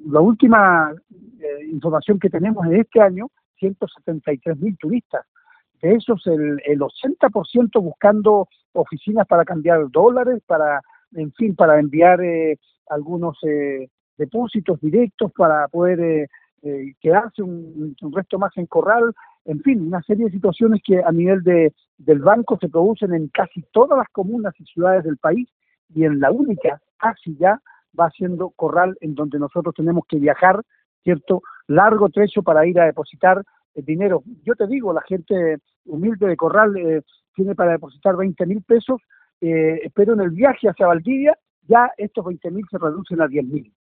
la última información que tenemos en este año, 173.000 turistas. De esos, el 80% buscando oficinas para cambiar dólares, en fin, para enviar algunos depósitos directos para poder quedarse un resto más en Corral. En fin, una serie de situaciones que a nivel del banco se producen en casi todas las comunas y ciudades del país, y en la única, casi ya, va siendo Corral, en donde nosotros tenemos que viajar, ¿cierto?, largo trecho para ir a depositar el dinero. Yo te digo, la gente humilde de Corral tiene para depositar 20.000 pesos, pero en el viaje hacia Valdivia ya estos 20.000 se reducen a 10.000.